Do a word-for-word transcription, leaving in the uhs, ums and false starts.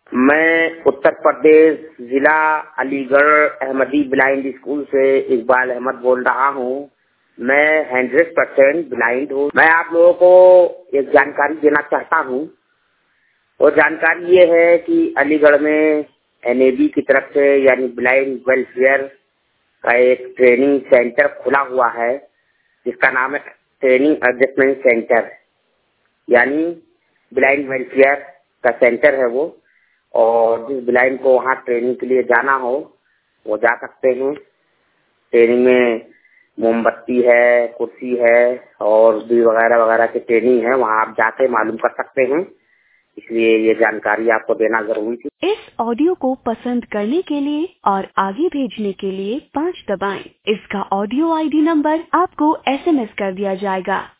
मैं उत्तर प्रदेश जिला Aligarh Ahmadi blind school से इकबाल अहमद बोल रहा हूँ। मैं हंड्रेड परसेंट ब्लाइंड हूँ। मैं आप लोगों को एक जानकारी देना चाहता हूँ। वो जानकारी ये है कि अलीगढ़ में एन ए बी की तरफ से यानी ब्लाइंड वेलफेयर का एक ट्रेनिंग सेंटर खुला हुआ है, जिसका नाम है ट्रेनिंग एडजस्टमेंट सेंटर, यानी ब्लाइंड वेलफेयर का सेंटर है वो। और जिस ब्लाइंड को वहाँ ट्रेनिंग के लिए जाना हो वो जा सकते हैं। ट्रेनिंग में मोमबत्ती है, कुर्सी है और भी वगैरह वगैरह की ट्रेनिंग है, वहाँ आप जाके मालूम कर सकते हैं। इसलिए ये जानकारी आपको देना जरूरी थी। इस ऑडियो को पसंद करने के लिए और आगे भेजने के लिए पाँच दबाएं। इसका ऑडियो आई डी नंबर आपको एस एम एस कर दिया जाएगा।